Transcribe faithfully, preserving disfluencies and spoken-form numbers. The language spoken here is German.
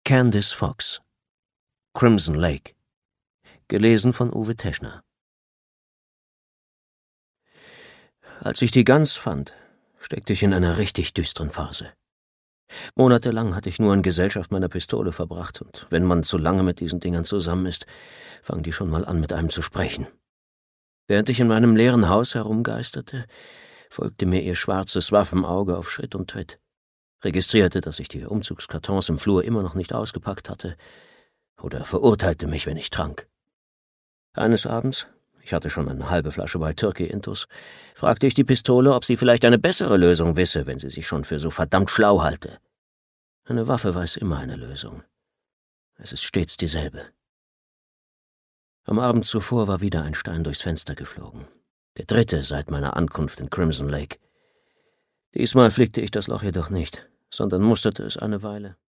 Candice Fox. Crimson Lake. Gelesen von Uwe Teschner. Als ich die Gans fand, steckte ich in einer richtig düsteren Phase. Monatelang hatte ich nur in Gesellschaft meiner Pistole verbracht, und wenn man zu lange mit diesen Dingern zusammen ist, fangen die schon mal an, mit einem zu sprechen. Während ich in meinem leeren Haus herumgeisterte, folgte mir ihr schwarzes Waffenauge auf Schritt und Tritt, registrierte, dass ich die Umzugskartons im Flur immer noch nicht ausgepackt hatte, oder verurteilte mich, wenn ich trank. Eines Abends, ich hatte schon eine halbe Flasche Wild Turkey intus, fragte ich die Pistole, ob sie vielleicht eine bessere Lösung wisse, wenn sie sich schon für so verdammt schlau halte. Eine Waffe weiß immer eine Lösung. Es ist stets dieselbe. Am Abend zuvor war wieder ein Stein durchs Fenster geflogen. Der dritte seit meiner Ankunft in Crimson Lake. Diesmal flickte ich das Loch jedoch nicht, sondern musterte es eine Weile.